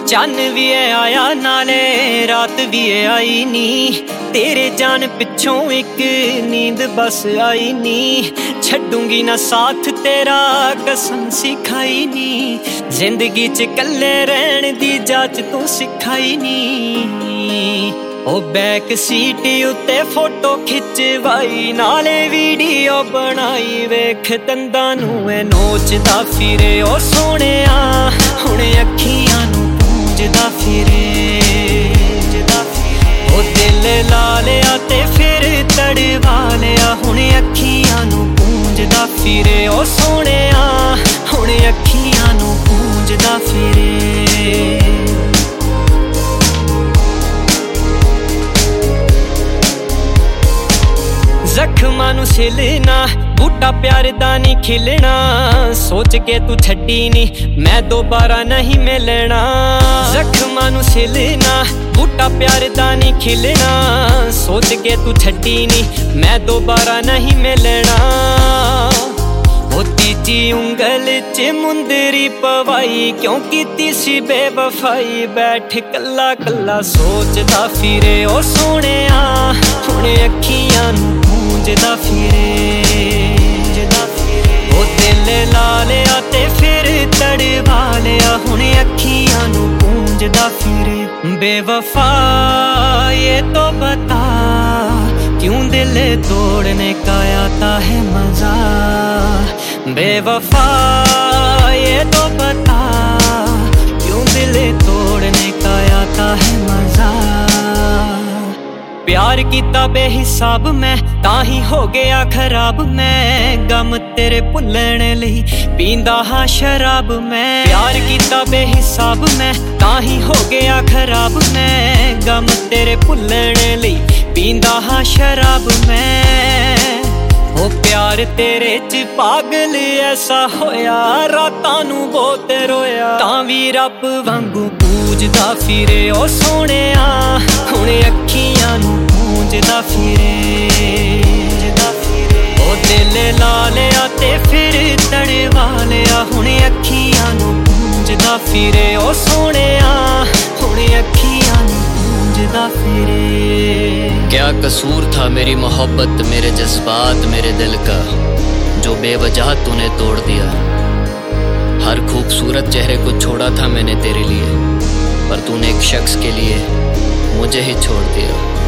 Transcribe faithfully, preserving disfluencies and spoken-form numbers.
चन भी है आया नाले रात भी है आई नी, तेरे जान पिछों एक नींद बस आई नी। छड्डूंगी ना साथ तेरा कसम सिखाई नी, जिंदगी च कल्ले रहन दी जाच तू सिखाई नी। ओ बैक सीट उत्ते फोटो खिचवाई नाले वीडियो बनाई, वेख दंदा नू ए नोचदा फिरे ओ सोहणिया, हुण अखियां नू पूंजदा फिरे। ओ दिल ला लिया ते फिर तड़वा लिया, हुण अखियां नू पूंजदा फिरे ओ सोहणिया, हुण अखियां नू पूंजदा फिरे। जख्मां नू सिलना बूटा प्यार दा नहीं खिलना, सोच के तू छड्डी नी मैं दोबारा नहीं मिलना। जख्मां नू सिलना बूटा प्यार दा नहीं खिलना, सोच के तू छड्डी नी मैं दोबारा नहीं मिलना। ओ तीजी उंगल च मुंदरी पवाई, क्यों कीती सी बेवफाई, बैठ कल्ला कल्ला सोचदा फिरे ओ सोहणिया, हुण अखियां नू पूंजदा फिरे। ओ दिल ला लिया ते फिर तड़वा लिया, हुण अखियां नू पूंजदा फिरे। बेवफा ये तो बता क्यों दिल तोड़ने का आता है मजा, बेवफा ये तो बता क्यों दिल तोड़ने का आता है मजा। प्यार कीता बेहिसाब मैं ताही हो गया खराब, मैं गम तेरे भुल्लण लई पींदा हां शराब मैं। प्यार कीता बेहिसाब मैं ताही हो गया खराब, मैं गम तेरे भुल्लण लई पींदा हां शराब मैं। ओ प्यार तेरे च पागल ऐसा होया, रातां नू बहुत रोया, तां वी रब वांगू पूजदा फिरे ओ सोहणिया, हुण अखियां नू पूंजदा फिरे। ओ दिल ला लिया ते फिर तड़वा लिया, हुण अखियां नू पूंजदा फिरे ओ सोहणिया, हुण अखियां नू पूंजदा फिरे। क्या कसूर था मेरी मोहब्बत, मेरे जज्बात, मेरे दिल का, जो बेवजह तूने तोड़ दिया। हर खूबसूरत चेहरे को छोड़ा था मैंने तेरे लिए, पर तूने एक शख्स के लिए मुझे ही छोड़ दिया।